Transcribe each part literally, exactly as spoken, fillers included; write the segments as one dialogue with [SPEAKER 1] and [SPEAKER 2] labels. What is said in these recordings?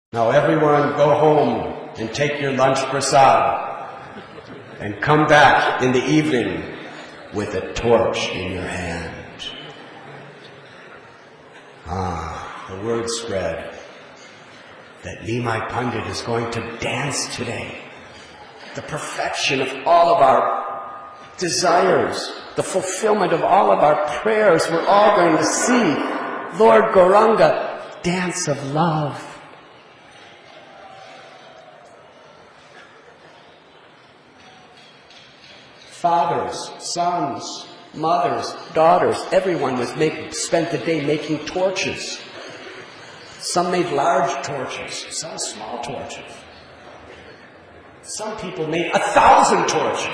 [SPEAKER 1] Now everyone go home and take your lunch prasad and come back in the evening with a torch in your hand. Ah, the word spread that Nimai Pandit is going to dance today. The perfection of all of our desires, the fulfillment of all of our prayers. We're all going to see Lord Gauranga dance of love. Fathers, sons, mothers, daughters, everyone was making, spent the day making torches. Some made large torches, some small torches. Some people made a thousand torches.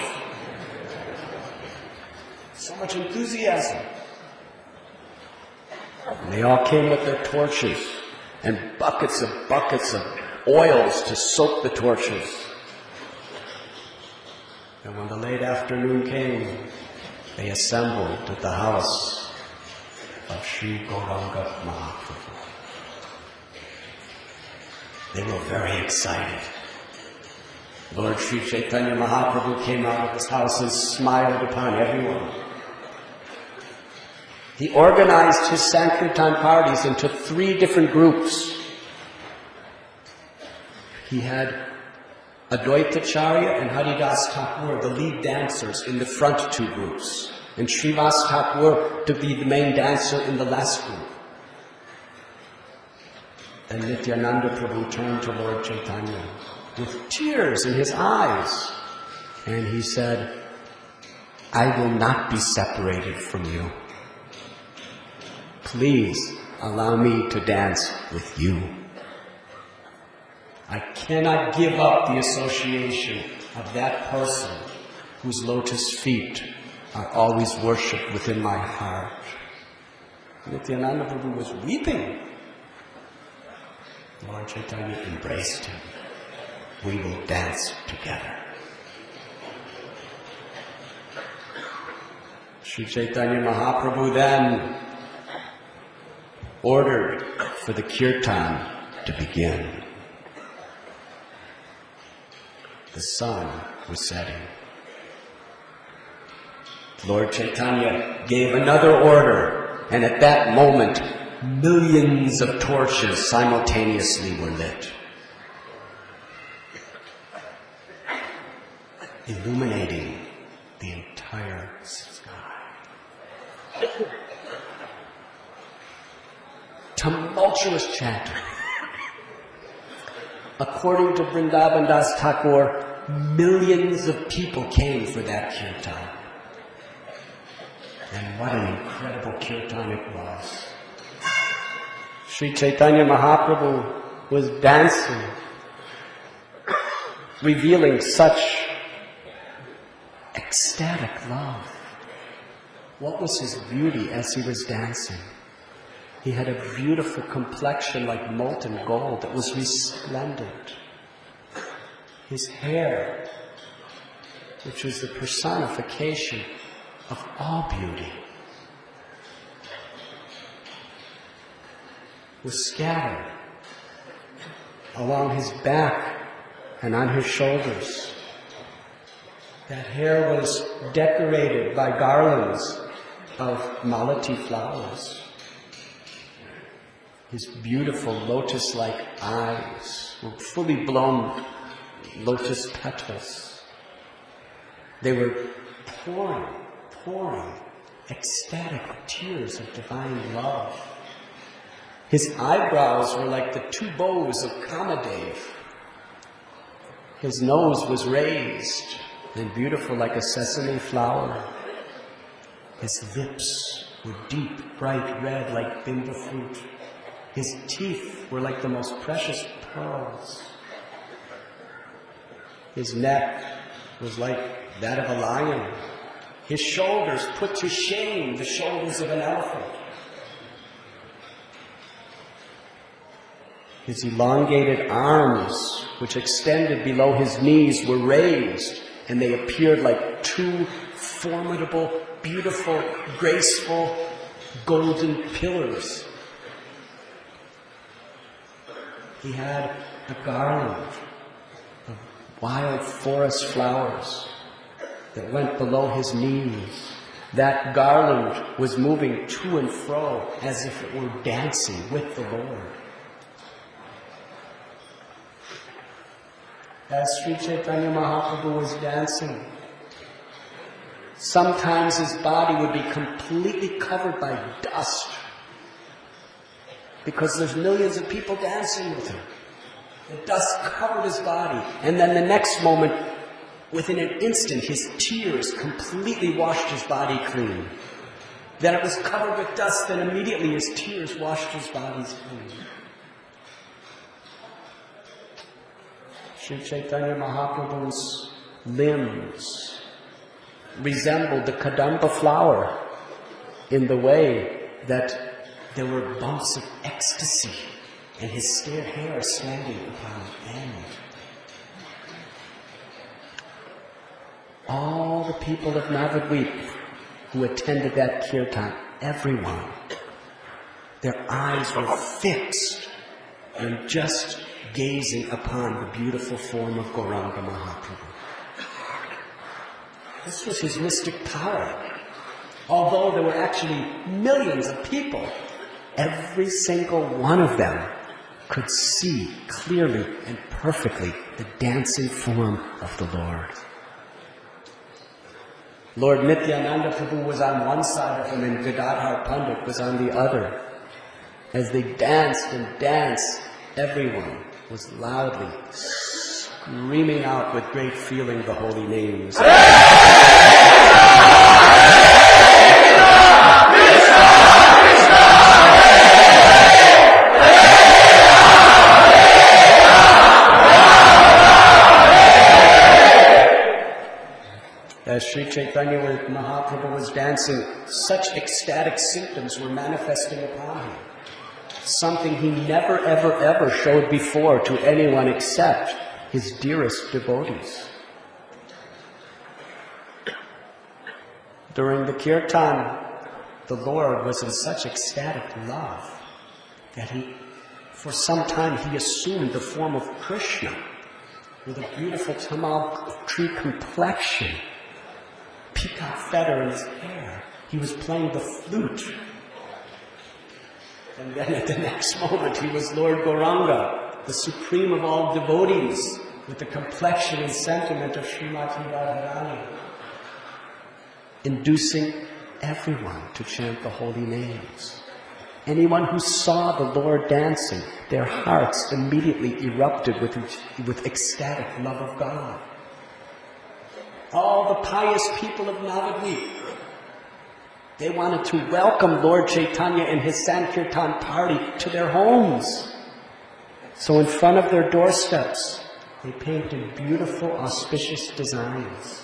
[SPEAKER 1] So much enthusiasm. And they all came with their torches and buckets of buckets of oils to soak the torches. And when the late afternoon came, they assembled at the house of Sri Gauranga Mahaprabhu. They were very excited. Lord Sri Chaitanya Mahaprabhu came out of his house and smiled upon everyone. He organized his Sankirtan parties into three different groups. He had Advaitacharya and Haridas Thakur, the lead dancers, in the front two groups, and Srivas Thakur to be the main dancer in the last group. And Nityananda Prabhu turned to Lord Chaitanya with tears in his eyes, and he said, "I will not be separated from you. Please allow me to dance with you. I cannot give up the association of that person whose lotus feet are always worshipped within my heart." Nityananda Prabhu was weeping. Lord Chaitanya embraced him. "We will dance together." Sri Chaitanya Mahaprabhu then ordered for the kirtan to begin. The sun was setting. Lord Chaitanya gave another order, and at that moment, millions of torches simultaneously were lit, illuminating the entire sky. Tumultuous chanting. According to Vrindavan Das Thakur, millions of people came for that kirtan. And what an incredible kirtan it was. Sri Chaitanya Mahaprabhu was dancing, revealing such ecstatic love. What was his beauty as he was dancing? He had a beautiful complexion like molten gold that was resplendent. His hair, which was the personification of all beauty, was scattered along his back and on his shoulders. That hair was decorated by garlands of malati flowers. His beautiful lotus-like eyes were fully blown lotus petals. They were pouring, pouring ecstatic tears of divine love. His eyebrows were like the two bows of Kamadev. His nose was raised and beautiful like a sesame flower. His lips were deep, bright red like bimba fruit. His teeth were like the most precious pearls. His neck was like that of a lion. His shoulders put to shame the shoulders of an elephant. His elongated arms, which extended below his knees, were raised, and they appeared like two formidable, beautiful, graceful, golden pillars. He had a garland of wild forest flowers that went below his knees. That garland was moving to and fro as if it were dancing with the Lord. As Sri Chaitanya Mahaprabhu was dancing, sometimes his body would be completely covered by dust because there's millions of people dancing with him. The dust covered his body, and then the next moment, within an instant, his tears completely washed his body clean. Then it was covered with dust, then immediately his tears washed his body clean. Sri Chaitanya Mahaprabhu's limbs resembled the Kadamba flower in the way that there were bumps of ecstasy and his hair standing upon the end. All the people of Navadvip who attended that kirtan, everyone, their eyes were fixed and just gazing upon the beautiful form of Gauranga Mahaprabhu. This was his mystic power. Although there were actually millions of people, every single one of them could see clearly and perfectly the dancing form of the Lord. Lord Nityananda Prabhu was on one side of him and Gadadhar Pandit was on the other. As they danced and danced, everyone was loudly screaming out with great feeling the holy names. As Sri Chaitanya Mahaprabhu was dancing, such ecstatic symptoms were manifesting upon him. Something he never, ever, ever showed before to anyone except his dearest devotees. During the kirtan, the Lord was in such ecstatic love that he, for some time, he assumed the form of Krishna with a beautiful tamal tree complexion, peacock feather in his hair. He was playing the flute. And then at the next moment, he was Lord Gauranga, the supreme of all devotees, with the complexion and sentiment of Srimati Radharani, inducing everyone to chant the holy names. Anyone who saw the Lord dancing, their hearts immediately erupted with, with ecstatic love of God. All the pious people of Navadvip, they wanted to welcome Lord Chaitanya and his Sankirtan party to their homes. So in front of their doorsteps, they painted beautiful, auspicious designs.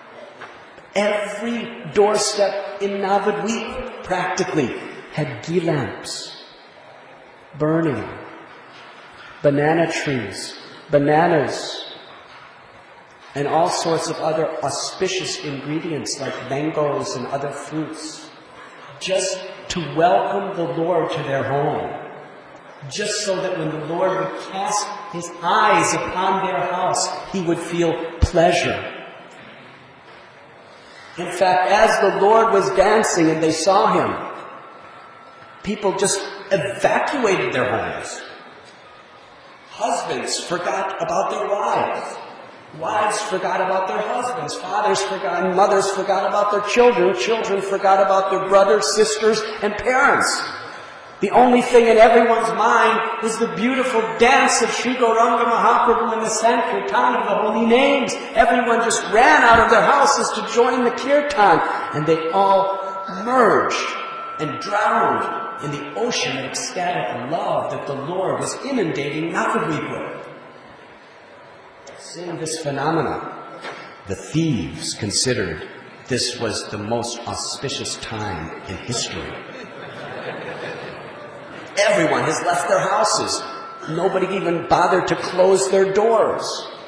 [SPEAKER 1] Every doorstep in Navadvip practically had ghee lamps burning, banana trees, bananas, and all sorts of other auspicious ingredients like mangoes and other fruits, just to welcome the Lord to their home, just so that when the Lord would cast his eyes upon their house, he would feel pleasure. In fact, as the Lord was dancing and they saw him, people just evacuated their homes. Husbands forgot about their wives. Wives forgot about their husbands. Fathers forgot, and mothers forgot about their children. Children forgot about their brothers, sisters, and parents. The only thing in everyone's mind was the beautiful dance of Sri Gauranga Mahaprabhu and the Sankirtan of the holy names. Everyone just ran out of their houses to join the kirtan, and they all merged and drowned in the ocean of ecstatic love that the Lord was inundating Navadvip with. Seeing this phenomena, the thieves considered this was the most auspicious time in history. Everyone has left their houses. Nobody even bothered to close their doors.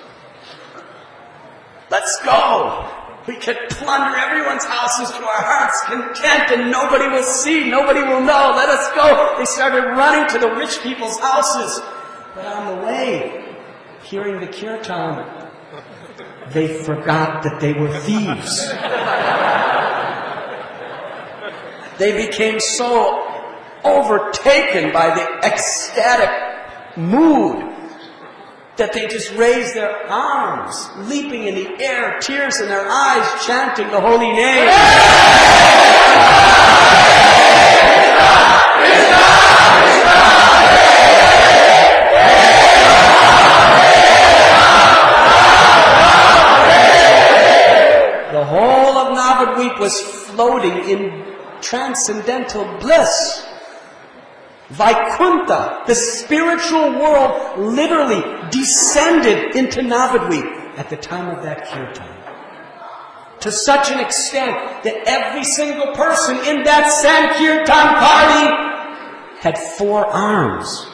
[SPEAKER 1] Let's go! We can plunder everyone's houses to our heart's content and nobody will see, nobody will know. Let us go. They started running to the rich people's houses. But on the way, hearing the kirtan, they forgot that they were thieves. They became so overtaken by the ecstatic mood that they just raised their arms, leaping in the air, tears in their eyes, chanting the holy name. The whole of Navadvip was floating in transcendental bliss. Vaikuntha, the spiritual world, literally descended into Navadvip at the time of that kirtan. To such an extent that every single person in that Sankirtan party had four arms.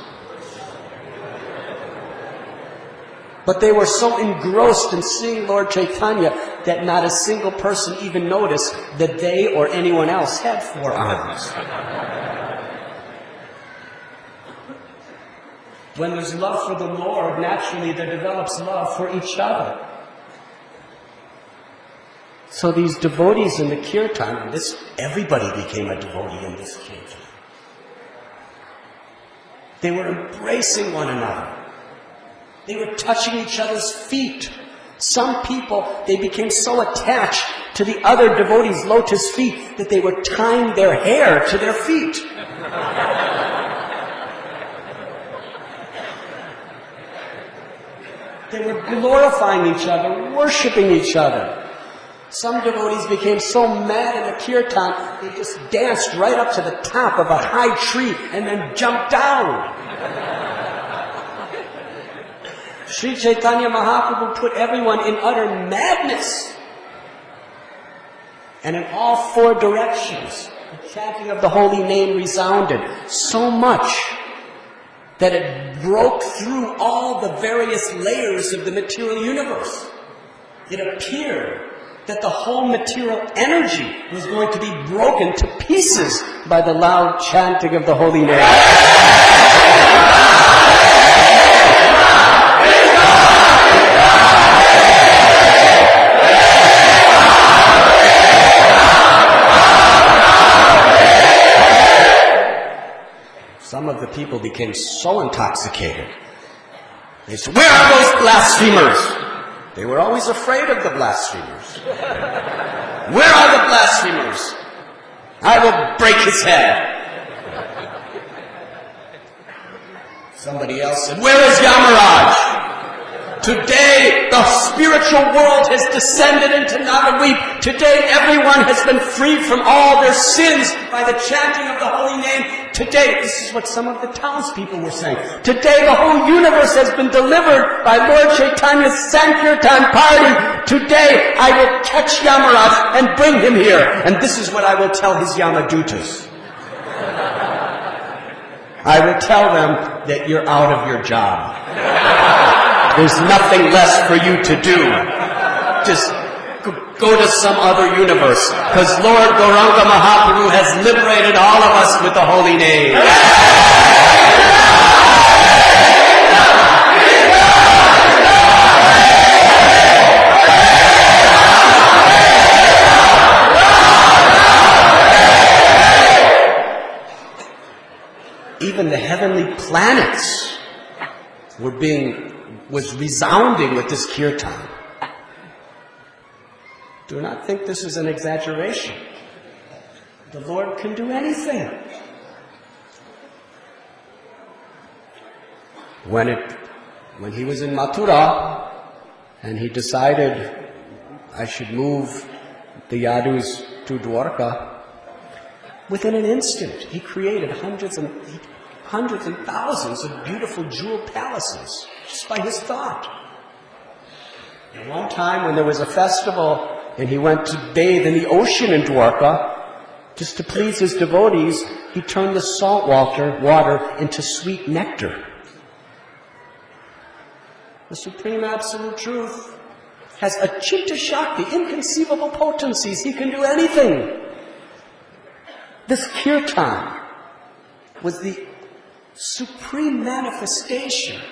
[SPEAKER 1] But they were so engrossed in seeing Lord Chaitanya that not a single person even noticed that they or anyone else had four arms. When there's love for the Lord, naturally there develops love for each other. So these devotees in the kirtan, and this, everybody became a devotee in this kirtan. They were embracing one another. They were touching each other's feet. Some people, they became so attached to the other devotees' lotus feet that they were tying their hair to their feet. They were glorifying each other, worshiping each other. Some devotees became so mad in the kirtan, they just danced right up to the top of a high tree and then jumped down. Sri Chaitanya Mahaprabhu put everyone in utter madness. And in all four directions, the chanting of the holy name resounded so much that it broke through all the various layers of the material universe. It appeared that the whole material energy was going to be broken to pieces by the loud chanting of the holy name. Some of the people became so intoxicated. They said, "Where are those blasphemers?" They were always afraid of the blasphemers. "Where are the blasphemers? I will break his head." Somebody else said, "Where is Yamaraj? Today, the spiritual world has descended into Navadvip. Today, everyone has been freed from all their sins by the chanting of the holy name. Today," this is what some of the townspeople were saying, "today the whole universe has been delivered by Lord Chaitanya's Sankirtan party. Today, I will catch Yamaraj and bring him here. And this is what I will tell his Yamadutas. I will tell them that you're out of your job. There's nothing less for you to do. Just go to some other universe, because Lord Gauranga Mahaprabhu has liberated all of us with the holy name." Even the heavenly planets were being was resounding with this kirtan. Do not think this is an exaggeration. The Lord can do anything. When it, when he was in Mathura, and he decided I should move the Yadus to Dwarka, within an instant he created hundreds and hundreds and thousands of beautiful jewel palaces just by his thought. At one time when there was a festival and he went to bathe in the ocean in Dwarka, just to please his devotees, he turned the salt water, water into sweet nectar. The Supreme Absolute Truth has Achinta Shakti, inconceivable potencies. He can do anything. This kirtan was the supreme manifestation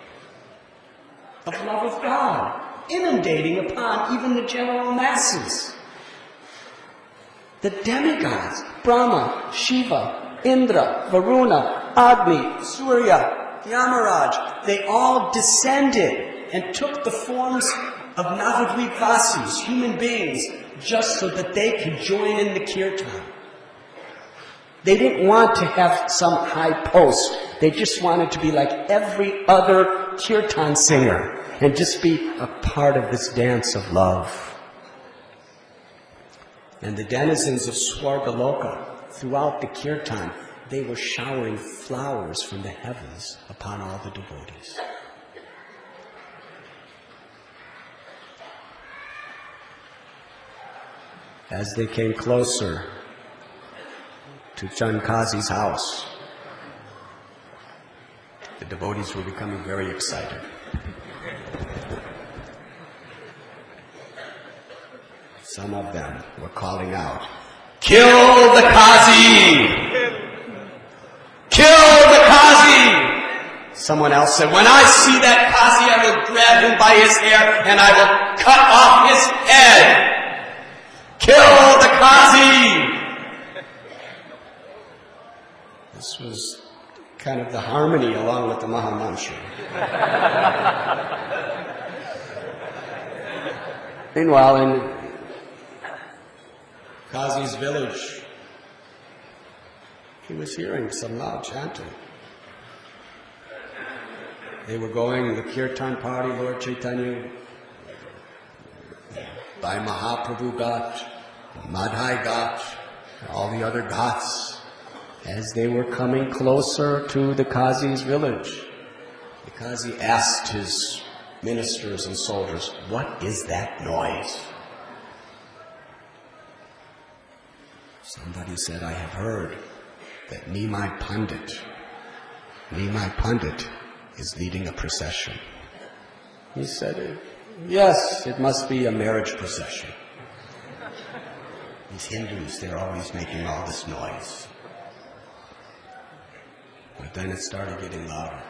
[SPEAKER 1] of love of God, inundating upon even the general masses. The demigods, Brahma, Shiva, Indra, Varuna, Agni, Surya, Yamaraj, they all descended and took the forms of Navadvipvasis, human beings, just so that they could join in the kirtan. They didn't want to have some high post. They just wanted to be like every other kirtan singer and just be a part of this dance of love. And the denizens of Swargaloka, throughout the kirtan, they were showering flowers from the heavens upon all the devotees. As they came closer to Chankazi's house, the devotees were becoming very excited. Some of them were calling out, "Kill the Kazi! Kill the Kazi!" Someone else said, "When I see that Kazi, I will grab him by his hair and I will cut off his head. Kill the Kazi!" This was kind of the harmony along with the Mahamantra. Meanwhile, in Kazi's village, he was hearing some loud chanting. They were going, the kirtan party, Lord Chaitanya, by Mahaprabhu Ghat, Madhai Ghat, all the other ghats. As they were coming closer to the Kazi's village, the Kazi asked his ministers and soldiers, "What is that noise?" Somebody said, "I have heard that Nimai Pandit, Nimai Pandit is leading a procession." He said, "Yes, it must be a marriage procession. These Hindus, they're always making all this noise." But then it started getting louder.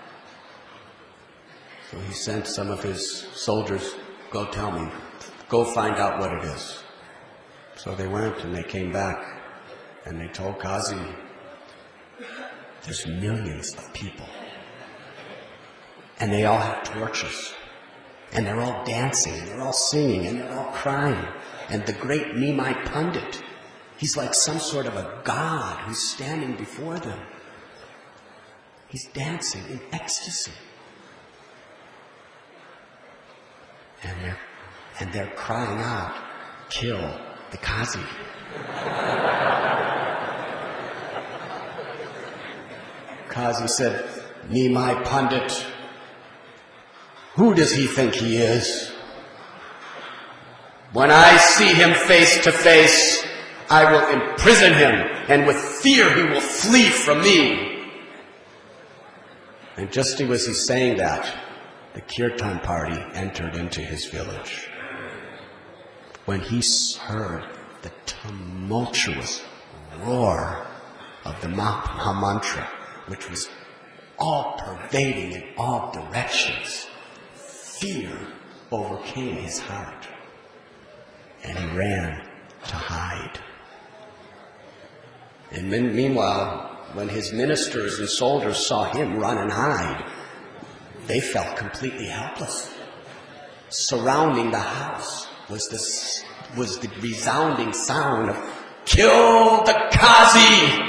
[SPEAKER 1] So he sent some of his soldiers, "Go tell me, go find out what it is." So they went and they came back and they told Kazi, "There's millions of people. And they all have torches. And they're all dancing, and they're all singing, and they're all crying. And the great Nimai Pandit, he's like some sort of a god who's standing before them. He's dancing in ecstasy. And they're, and they're crying out, 'Kill the Kazi.'" Kazi said, "Nimai Pandit, who does he think he is? When I see him face to face, I will imprison him, and with fear he will flee from me." And just as he's saying that, the kirtan party entered into his village. When he heard the tumultuous roar of the Mahamantra, which was all-pervading in all directions, fear overcame his heart, and he ran to hide. And meanwhile, when his ministers and soldiers saw him run and hide, they felt completely helpless. Surrounding the house was the, was the resounding sound of, "Kill the Kazi!"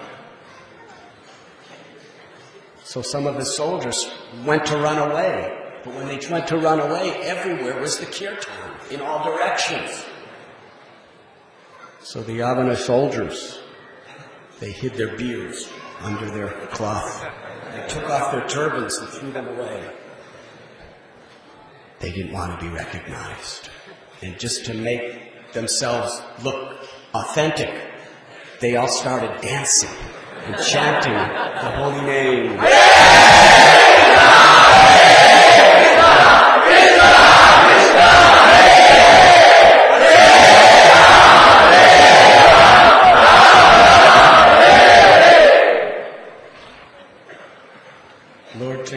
[SPEAKER 1] So some of the soldiers went to run away. But when they went to run away, everywhere was the kirtan, in all directions. So the Yavana soldiers, they hid their beards under their cloth. They took off their turbans and threw them away. They didn't want to be recognized. And just to make themselves look authentic, they all started dancing and chanting the holy name.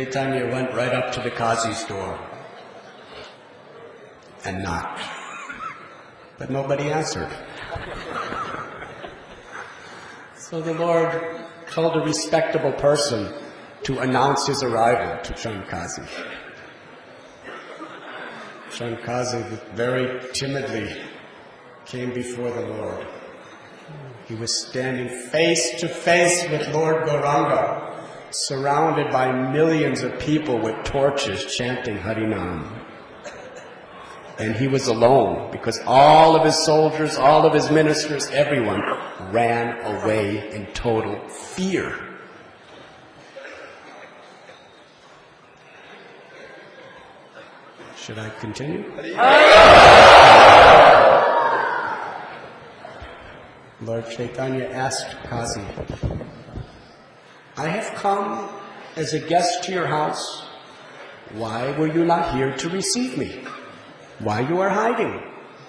[SPEAKER 1] Chaitanya went right up to the Qazi's door and knocked. But nobody answered. So the Lord told a respectable person to announce his arrival to Chand Kazi. Chand Kazi very timidly came before the Lord. He was standing face to face with Lord Gauranga, surrounded by millions of people with torches chanting Harinam. And he was alone because all of his soldiers, all of his ministers, everyone ran away in total fear. Should I continue? Lord Chaitanya asked Kazi, I have come as a guest to your house. Why were you not here to receive me? Why you are hiding?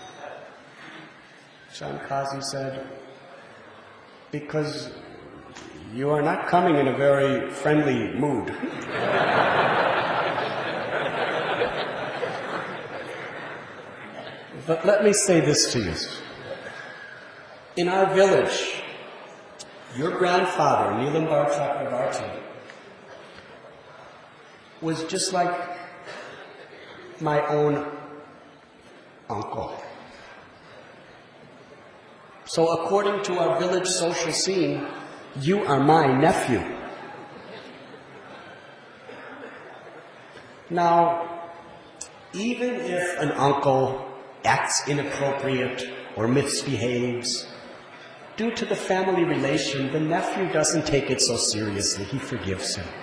[SPEAKER 1] Chand Kazi said, because you are not coming in a very friendly mood. But let me say this to you. In our village, your grandfather, Nilambar Chakravarti, was just like my own uncle. So according to our village social scene, you are my nephew. Now, even if an uncle acts inappropriate or misbehaves, due to the family relation, the nephew doesn't take it so seriously. He forgives him.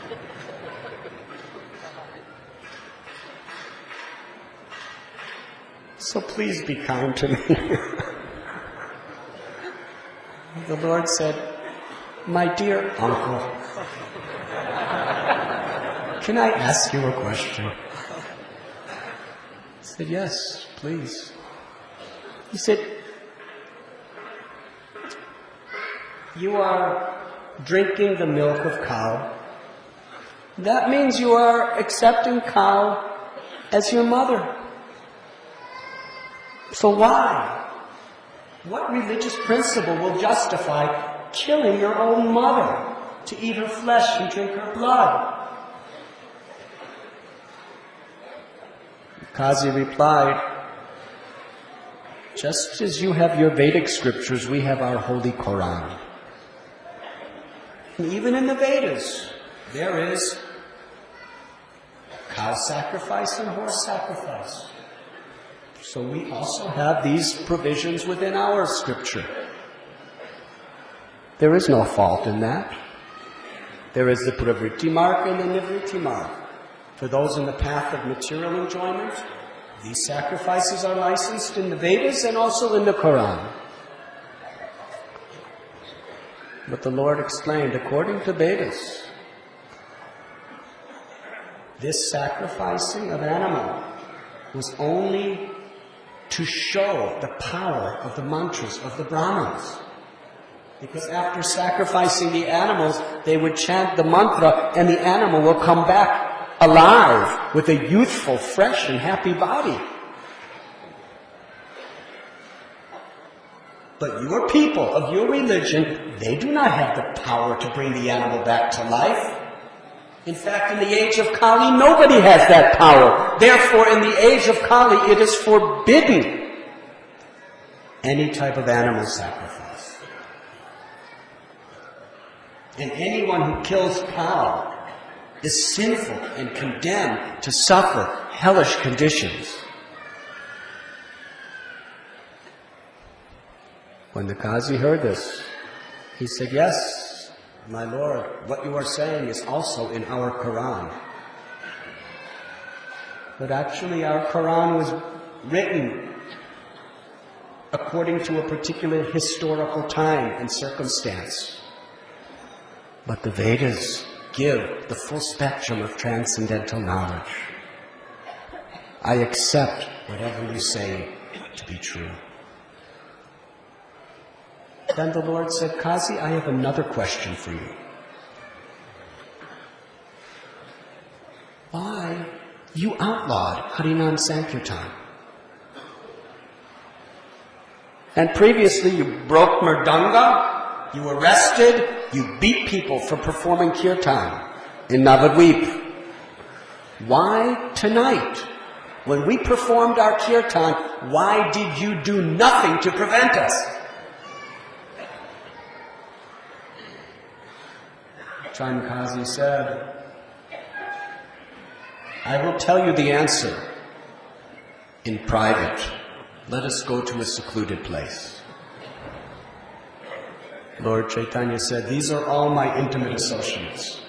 [SPEAKER 1] So please be kind to me. The Lord said, my dear uncle, can I ask you a question? I said, yes, please. He said, you are drinking the milk of cow. That means you are accepting cow as your mother. So why? What religious principle will justify killing your own mother to eat her flesh and drink her blood? Kazi replied, just as you have your Vedic scriptures, we have our holy Quran. And even in the Vedas, there is cow sacrifice and horse sacrifice. So we also have these provisions within our scripture. There is no fault in that. There is the pravritti mark and the nivritti mark. For those in the path of material enjoyment, these sacrifices are licensed in the Vedas and also in the Quran. But the Lord explained, according to Vedas, this sacrificing of animal was only to show the power of the mantras of the Brahmins. Because after sacrificing the animals, they would chant the mantra and the animal will come back alive with a youthful, fresh and happy body. But your people of your religion, they do not have the power to bring the animal back to life. In fact, in the age of Kali, nobody has that power. Therefore, in the age of Kali, it is forbidden any type of animal sacrifice. And anyone who kills cow is sinful and condemned to suffer hellish conditions. When the Qazi heard this, he said, yes, my Lord, what you are saying is also in our Quran. But actually our Quran was written according to a particular historical time and circumstance. But the Vedas give the full spectrum of transcendental knowledge. I accept whatever you say to be true. Then the Lord said, Qazi, I have another question for you. why you outlawed Harinam Sankirtan. And previously you broke Mridanga, you arrested, you beat people for performing kirtan in Navadvip. Why tonight, when we performed our kirtan, why did you do nothing to prevent us? Chankazi said, I will tell you the answer in private. Let us go to a secluded place. Lord Chaitanya said, these are all my intimate associates.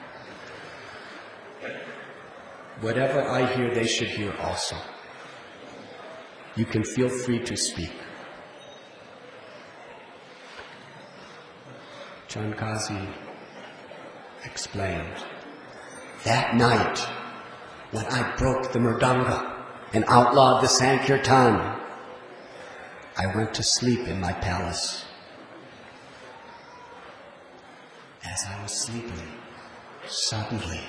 [SPEAKER 1] Whatever I hear, they should hear also. You can feel free to speak. Chankazi explained, that night, when I broke the Mridanga and outlawed the Sankirtan, I went to sleep in my palace. As I was sleeping, suddenly,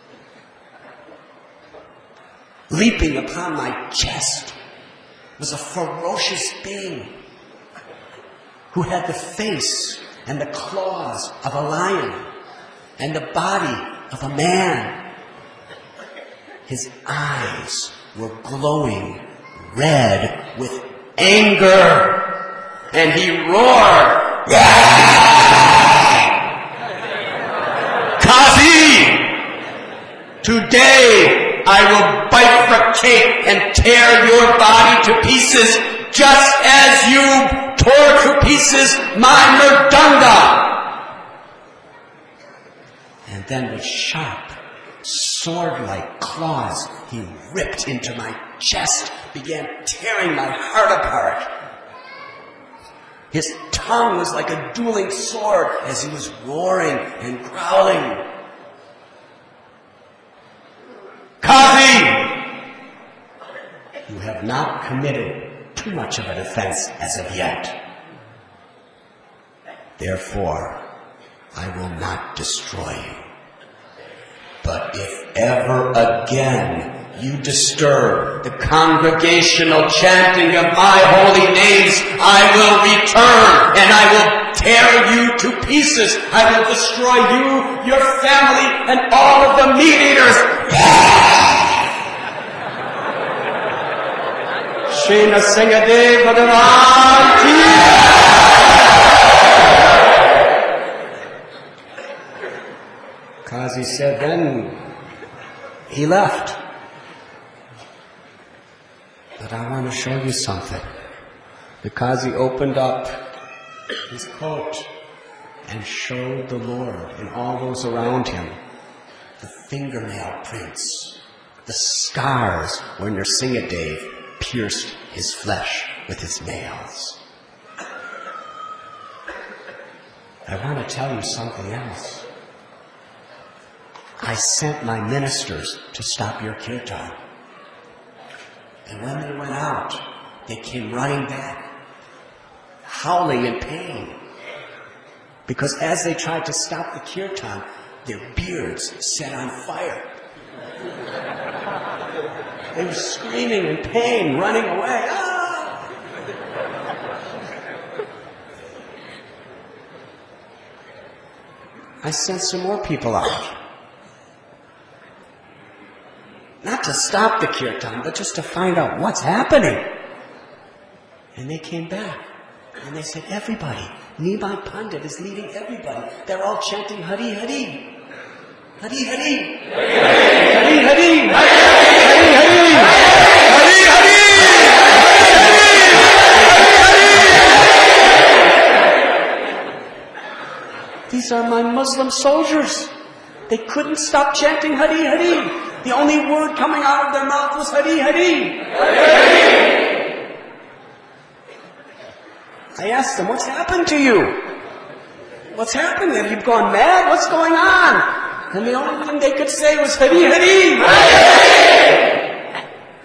[SPEAKER 1] leaping upon my chest was a ferocious being who had the face and the claws of a lion and the body of a man. His eyes were glowing red with anger, and he roared, Kazi! Today I will bifurcate and tear your body to pieces just as you tore to pieces my Mridanga. And then with sharp, sword-like claws, he ripped into my chest, began tearing my heart apart. His tongue was like a dueling sword as he was roaring and growling. Kazi! You have not committed too much of an offense as of yet. Therefore, I will not destroy you. But if ever again you disturb the congregational chanting of my holy names, I will return and I will tear you to pieces. I will destroy you, your family, and all of the meat eaters. Shri Nrsimhadev Bhagavan Ki. Kazi said, then he left. But I want to show you something. The Kazi opened up his coat and showed the Lord and all those around him the fingernail prints, the scars where Nrsimhadev pierced his flesh with his nails. I want to tell you something else. I sent my ministers to stop your kirtan. And when they went out, they came running back, howling in pain. Because as they tried to stop the kirtan, their beards set on fire. They were screaming in pain, running away. Ah! I sent some more people out. Not to stop the kirtan, but just to find out what's happening. And they came back. And they said, everybody, Nimai Pandit is leading everybody. They're all chanting Hari Hari. Hari Hari. Hari Hari. Hari Hari. Hari Hari. These are my Muslim soldiers. They couldn't stop chanting Hari Hari. The only word coming out of their mouth was Hari Hari. Hari. I asked them, what's happened to you? What's happened? Have you gone mad? What's going on? And the only thing they could say was Hari Hari. Hari.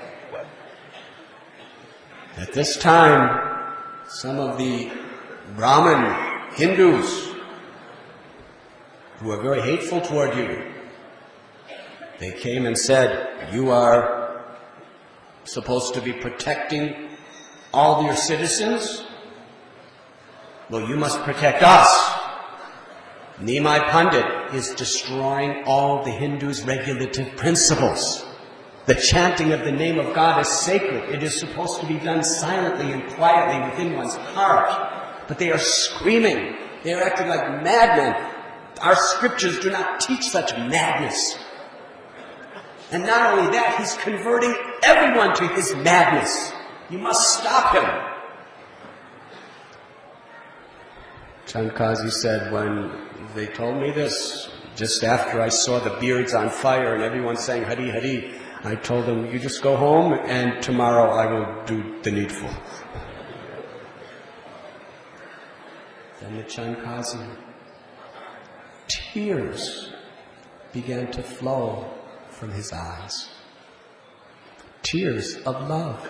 [SPEAKER 1] At this time, some of the Brahmin Hindus who are very hateful toward you They came and said, you are supposed to be protecting all your citizens? Well, you must protect us. Nimai Pandit is destroying all the Hindus' regulative principles. The chanting of the name of God is sacred. It is supposed to be done silently and quietly within one's heart. But they are screaming. They are acting like madmen. Our scriptures do not teach such madness. And not only that, he's converting everyone to his madness. You must stop him. Chand Kazi said, when they told me this, just after I saw the beards on fire and everyone saying Hari Hari, I told them, you just go home and tomorrow I will do the needful. Then the Chand Kazi, tears began to flow from his eyes. Tears of love.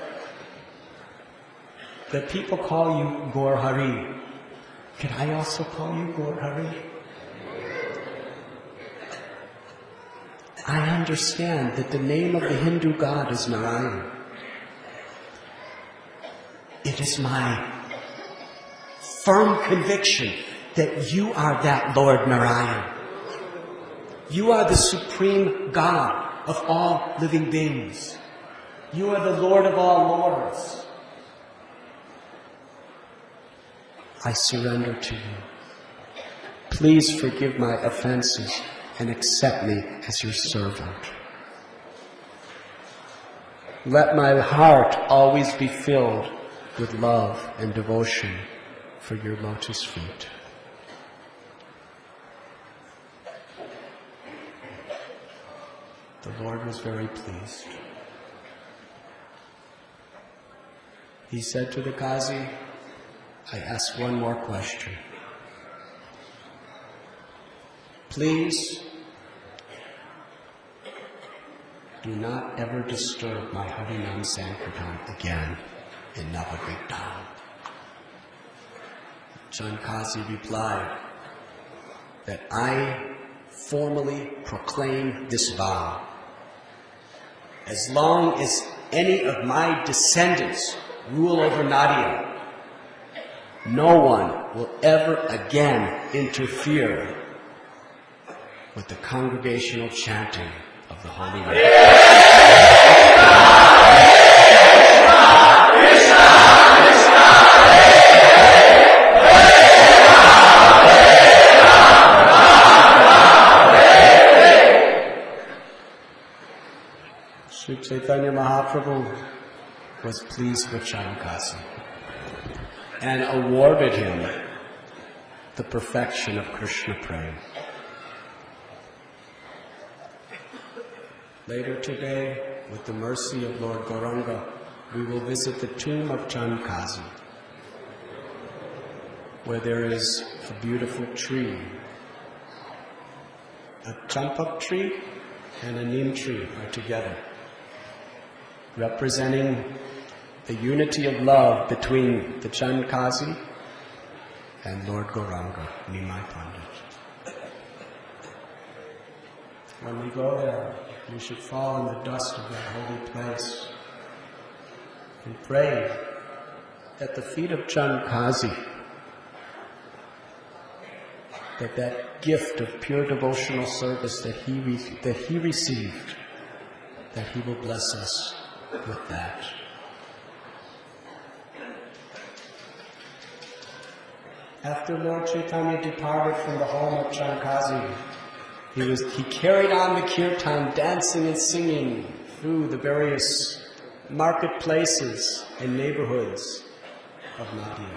[SPEAKER 1] That people call you Gaur Hari. Can I also call you Gaur Hari? I understand that the name of the Hindu God is Narayan. It is my firm conviction that you are that Lord Narayan. You are the supreme God of all living beings. You are the Lord of all lords. I surrender to you. Please forgive my offenses and accept me as your servant. Let my heart always be filled with love and devotion for your lotus feet. The Lord was very pleased. He said to the Qazi, I ask one more question. Please do not ever disturb my Harinam Sankirtan again in Navadvip Dham. Chand Kazi replied that I formally proclaim this vow. As long as any of my descendants rule over Nadia, no one will ever again interfere with the congregational chanting of the Holy Name. Sri Chaitanya Mahaprabhu was pleased with Chand Kazi and awarded him the perfection of Krishna Prema. Later today, with the mercy of Lord Gauranga, we will visit the tomb of Chand Kazi, where there is a beautiful tree. A champak tree and a neem tree are together, representing the unity of love between the Chand Kazi and Lord Gauranga, Nimai Pandit. When we go there, we should fall in the dust of that holy place and pray at the feet of Chand Kazi that that gift of pure devotional service that he, re- that he received, that he will bless us with that. After Lord Chaitanya departed from the home of Chand Kazi, he, was, he carried on the kirtan, dancing and singing through the various marketplaces and neighborhoods of Nadia.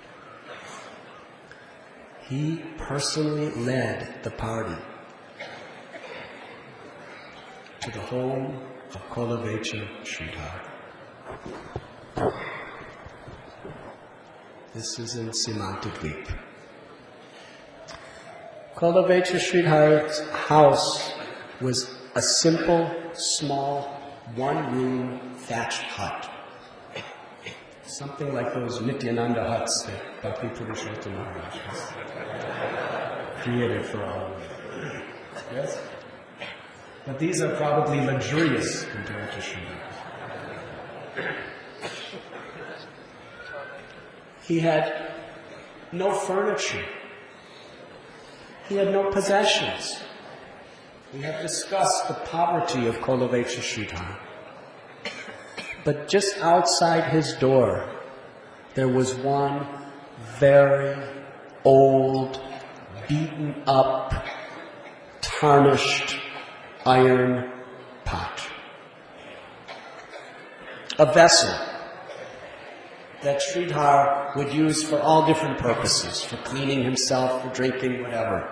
[SPEAKER 1] He personally led the party to the home of Kolavecha Sridhar. This is in Simantadweep. Kolavecha Sridhar's house was a simple, small, one-room thatched hut. Something like those Nityananda huts that Bhakti Purushottam Maharaj has created for all of us. Yes? But these are probably luxurious compared to Sridhar. He had no furniture. He had no possessions. We have discussed the poverty of Kolavecha Sridhar. But just outside his door, there was one very old, beaten up, tarnished iron pot. A vessel that Sridhar would use for all different purposes, for cleaning himself, for drinking, whatever.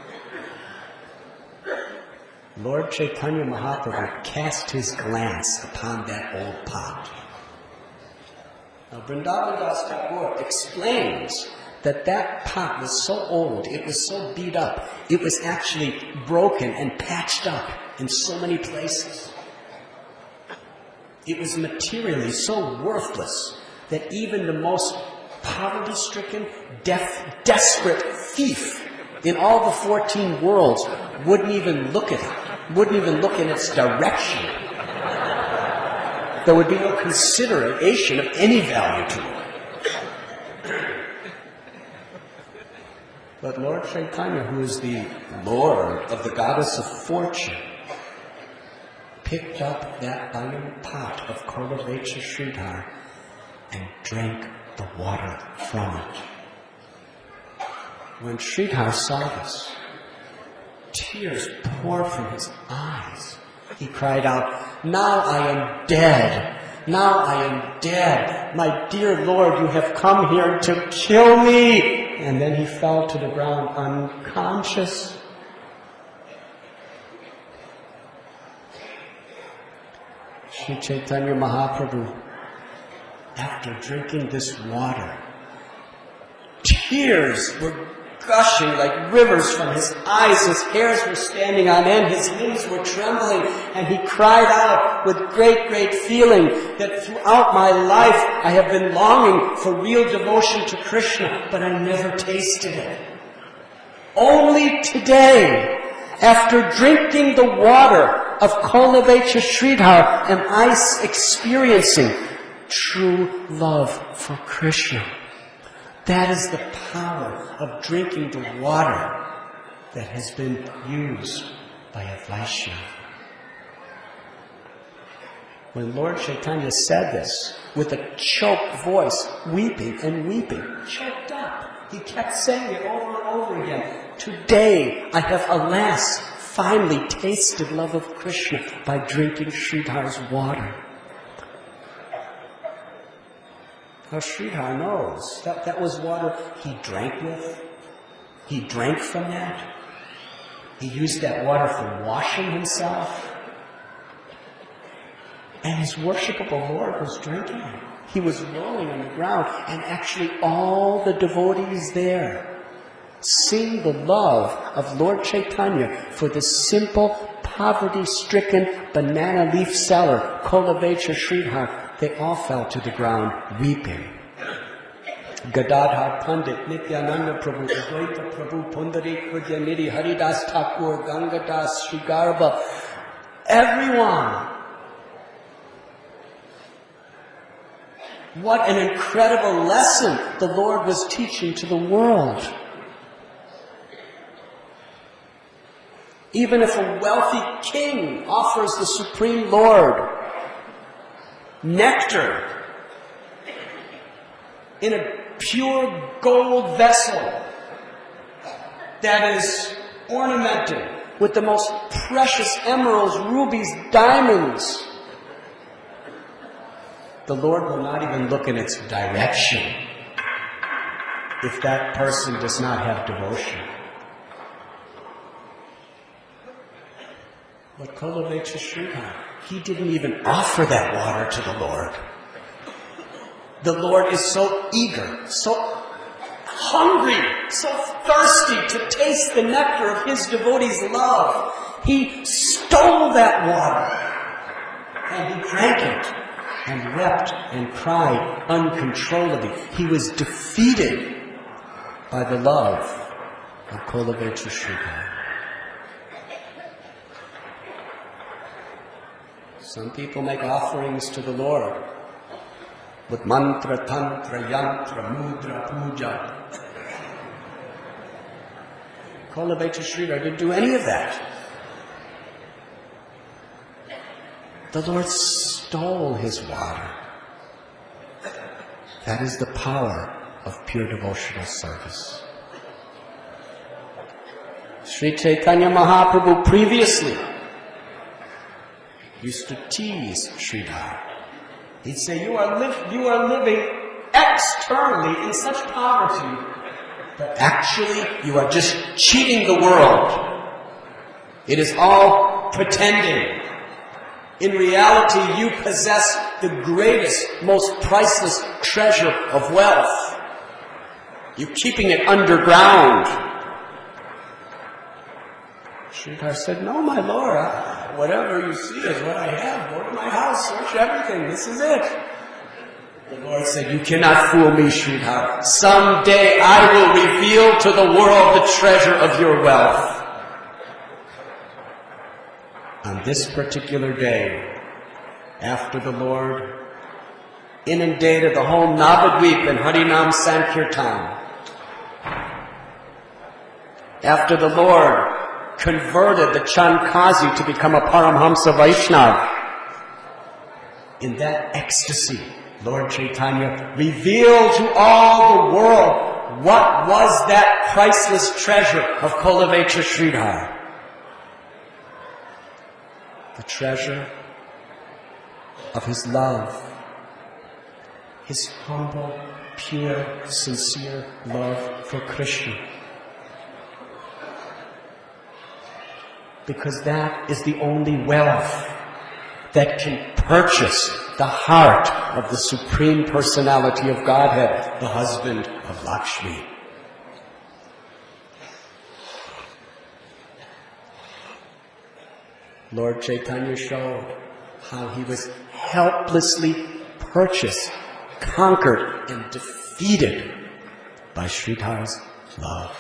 [SPEAKER 1] Lord Chaitanya Mahaprabhu cast his glance upon that old pot. Now, Vrindavan Das Tagore explains that that pot was so old, it was so beat up, it was actually broken and patched up in so many places. It was materially so worthless that even the most poverty-stricken, deaf, desperate thief in all the fourteen worlds wouldn't even look at it, wouldn't even look in its direction. There would be no consideration of any value to it. But Lord Chaitanya, who is the Lord of the goddess of fortune, picked up that iron pot of Kolavecha Sridhar and drank the water from it. When Sridhar saw this, tears poured from his eyes. He cried out, "Now I am dead! Now I am dead! My dear Lord, you have come here to kill me!" And then he fell to the ground unconscious. Sri Chaitanya Mahaprabhu, after drinking this water, tears were gushing like rivers from his eyes. His hairs were standing on end. His limbs were trembling. And he cried out with great, great feeling that throughout my life I have been longing for real devotion to Krishna, but I never tasted it. Only today, after drinking the water of Kolavecha Sridhar, am I experiencing true love for Krishna. That is the power of drinking the water that has been used by a Vaishnava. When Lord Chaitanya said this, with a choked voice, weeping and weeping, choked up, he kept saying it over and over again. Today I have, alas, finally tasted love of Krishna by drinking Sridhar's water. Now Sridhar knows that that was water he drank with. He drank from that. He used that water for washing himself. And his worshipable Lord was drinking it. He was rolling on the ground, and actually all the devotees there sing the love of Lord Chaitanya for the simple, poverty-stricken banana leaf seller, Kolavecha Sridhar. They all fell to the ground weeping. Gadadhar Pandit, Nityananda Prabhu, Advaita Prabhu, Pundarik Vidyanidhi, Haridas Thakur, Gangadas, Shrigarbha, everyone. What an incredible lesson the Lord was teaching to the world. Even if a wealthy king offers the Supreme Lord nectar in a pure gold vessel that is ornamented with the most precious emeralds, rubies, diamonds, the Lord will not even look in its direction if that person does not have devotion. But Kolavecha Sridhar, he didn't even offer that water to the Lord. The Lord is so eager, so hungry, so thirsty to taste the nectar of his devotees' love. He stole that water and he drank it and wept and cried uncontrollably. He was defeated by the love of Kolavecha Sridhar. Some people make offerings to the Lord with mantra, tantra, yantra, mudra, puja. Kolavecha Sridhar didn't do any of that. The Lord stole his water. That is the power of pure devotional service. Sri Chaitanya Mahaprabhu previously used to tease Sridhar. He'd say, you are, li- you are living externally in such poverty, but actually you are just cheating the world. It is all pretending. In reality, you possess the greatest, most priceless treasure of wealth. You're keeping it underground. Sridhar said, no, my Lord, I, whatever you see is what I have. Go to my house, search everything. This is it. The Lord said, you cannot fool me, Sridhar. Someday I will reveal to the world the treasure of your wealth. On this particular day, after the Lord inundated the whole Navadvip in Harinam Sankirtan, after the Lord converted the Chankazi to become a Paramhamsa Vaishnav, in that ecstasy, Lord Chaitanya revealed to all the world what was that priceless treasure of Kolavecha Sridhar. The treasure of his love, his humble, pure, sincere love for Krishna. Because that is the only wealth that can purchase the heart of the Supreme Personality of Godhead, the husband of Lakshmi. Lord Chaitanya showed how he was helplessly purchased, conquered, and defeated by Sridhar's love.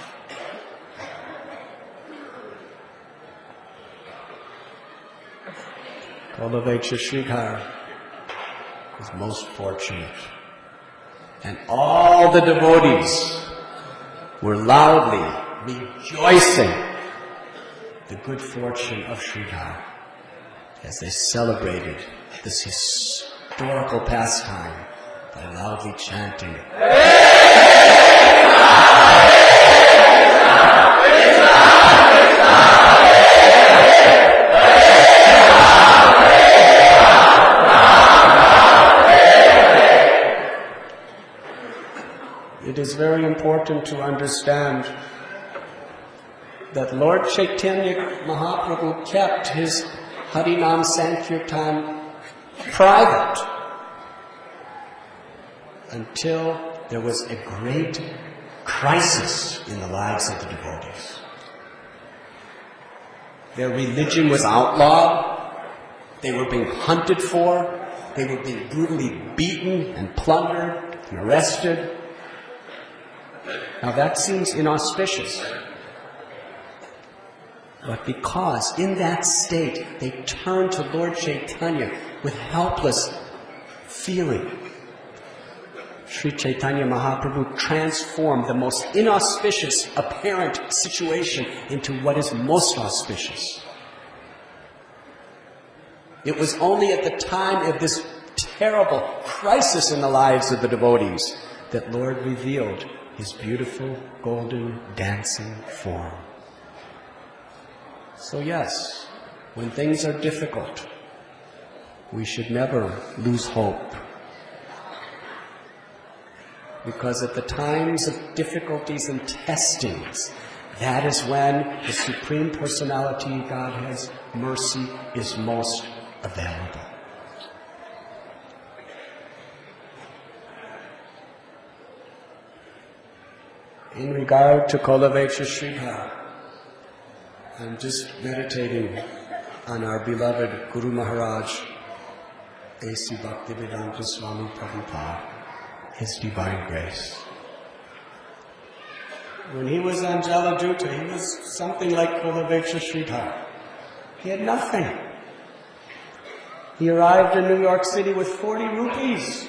[SPEAKER 1] Kolavecha Sridhar was most fortunate. And all the devotees were loudly rejoicing the good fortune of Sridhar as they celebrated this historical pastime by loudly chanting, it is very important to understand that Lord Chaitanya Mahaprabhu kept his Harinam Sankirtan private until there was a great crisis in the lives of the devotees. Their religion was outlawed. They were being hunted for. They were being brutally beaten and plundered and arrested. Now that seems inauspicious. But because in that state they turned to Lord Chaitanya with helpless feeling, Sri Chaitanya Mahaprabhu transformed the most inauspicious apparent situation into what is most auspicious. It was only at the time of this terrible crisis in the lives of the devotees that Lord revealed his beautiful golden dancing form. So yes, when things are difficult, we should never lose hope. Because at the times of difficulties and testings, that is when the Supreme Personality of Godhead's mercy is most available. In regard to Kolavecha Sridhar, I'm just meditating on our beloved Guru Maharaj, A C Bhaktivedanta Swami Prabhupada, His Divine Grace. When he was on Jaladuta, he was something like Kolavecha Sridhar. He had nothing. He arrived in New York City with forty rupees.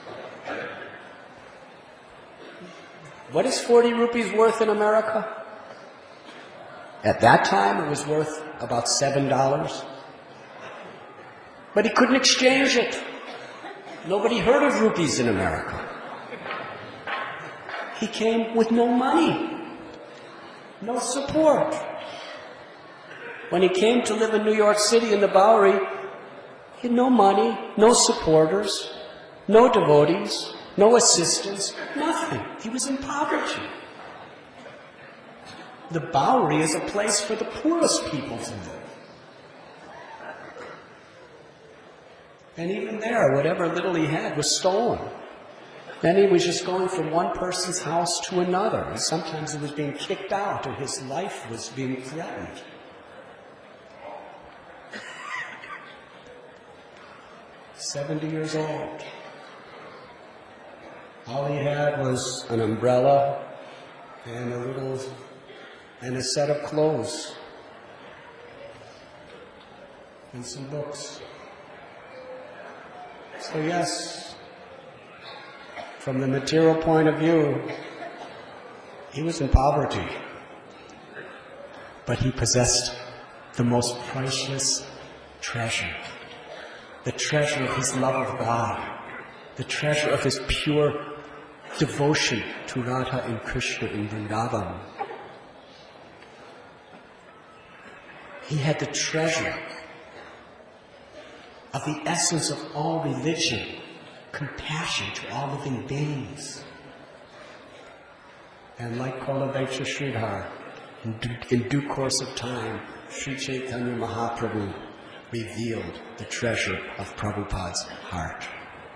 [SPEAKER 1] What is forty rupees worth in America? At that time, it was worth about seven dollars. But he couldn't exchange it. Nobody heard of rupees in America. He came with no money, no support. When he came to live in New York City in the Bowery, he had no money, no supporters, no devotees, no assistants, nothing. He was in poverty. The Bowery is a place for the poorest people to live. And even there, whatever little he had was stolen. Then he was just going from one person's house to another. And sometimes he was being kicked out and his life was being threatened. Seventy years old. All he had was an umbrella and a little, and a set of clothes and some books. So yes, from the material point of view, he was in poverty, but he possessed the most priceless treasure, the treasure of his love of God, the treasure of his pure devotion to Radha and Krishna in Vrindavan. He had the treasure of the essence of all religion, compassion to all living beings. And like Kolaveksha Sridhar, in due, in due course of time, Sri Chaitanya Mahaprabhu revealed the treasure of Prabhupada's heart.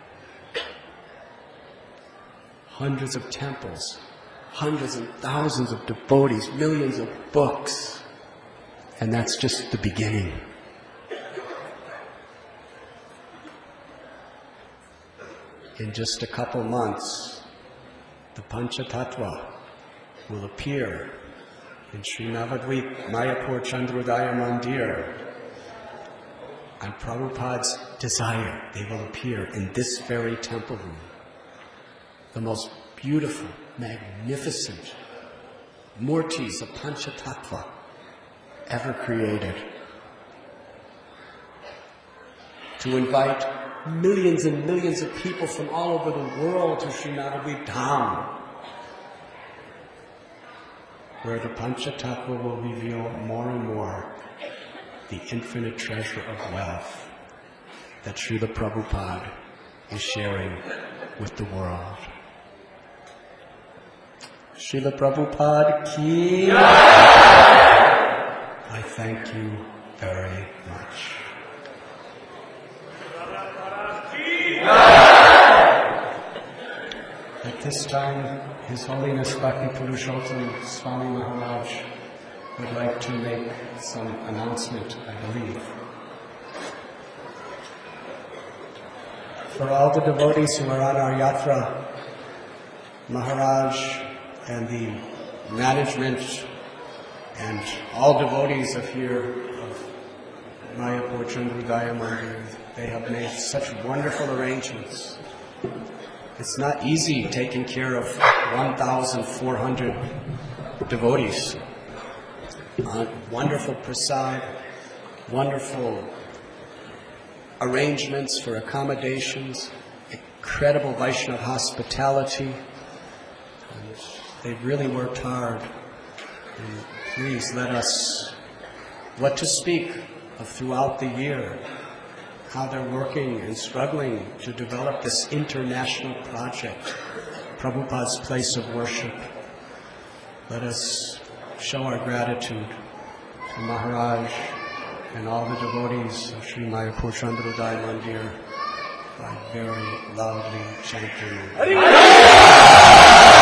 [SPEAKER 1] Hundreds of temples, hundreds and thousands of devotees, millions of books. And that's just the beginning. In just a couple months, the Panchatattva will appear in Sri Navadvip Mayapur Chandrodaya Mandir. On Prabhupada's desire, they will appear in this very temple room. The most beautiful, magnificent murtis of Panchatattva ever created. To invite millions and millions of people from all over the world to Sri Navadvip Dham, where the Panchatattva will reveal more and more the infinite treasure of wealth that Srila Prabhupada is sharing with the world. Srila Prabhupada ki. I thank you very much. At this time, His Holiness Bhakti Purushottam Swami Maharaj would like to make some announcement, I believe. For all the devotees who are on our yatra, Maharaj and the management and all devotees of here, of Mayapur Chandrodaya Mandir, they have made such wonderful arrangements. It's not easy taking care of one thousand four hundred devotees. Uh, wonderful prasad, wonderful arrangements for accommodations, incredible Vaishnava hospitality. And they've really worked hard. And please let us, what to speak of throughout the year, how they're working and struggling to develop this international project, Prabhupada's place of worship. Let us show our gratitude to Maharaj and all the devotees of Sri Mayapur Chandrodaya Mandir by very loudly chanting.